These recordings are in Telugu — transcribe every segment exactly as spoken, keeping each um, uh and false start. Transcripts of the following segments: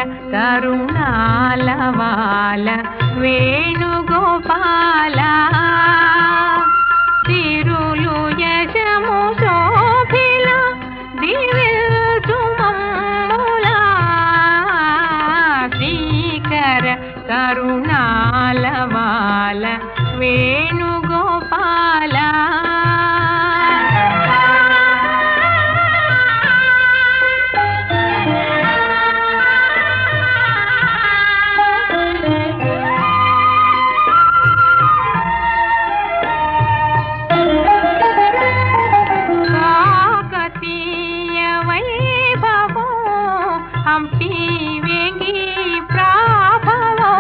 కరుణాలవాల వేణుగోపాల తిరులు యశము శోభిల దివ్యతుమమ్ములా శ్రీకర కరుణాలవాల వేణుగోపాల हम्पी वेंगी प्राभवो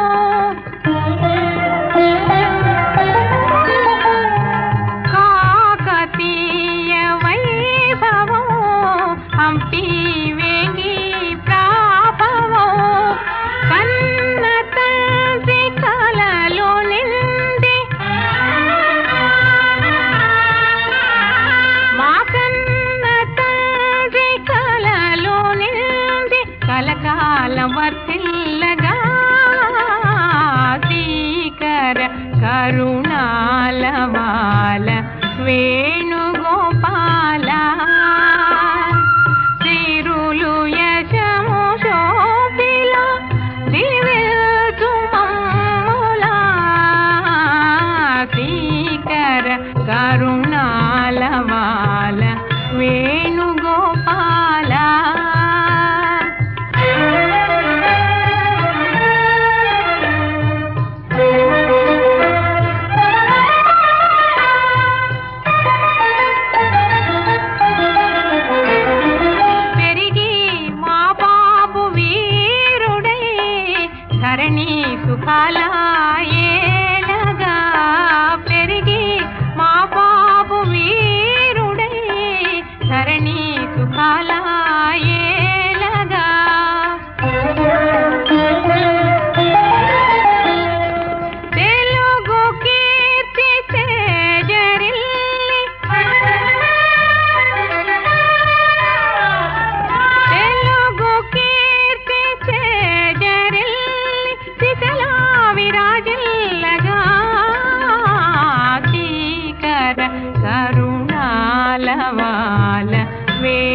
काकतीय वैभवो हम्पी वेंगी प्राभवो कन्न तंत्रि कలలో నింది మా కన్న తండ్రి కలలో నింది కలకాలం వర్తిల్లగా శ్రీకర కరుణాలవాల వేణుగోపాల తిరులు యశము శోభిల దివ్యతుమమ్ములా శ్రీకర కరుణాలవాల వేణుగోపాల ధరణి సుఖాలయేలగా పెరిగి మా బాబు వీరుడై ధరణి సుఖాలయేలగా తెలుగు కీర్తి తేజరిల్లి తెలుగు కీర్తి తేజరిల్లి విరాజిల్లగా శ్రీకర కరుణాలవాల వే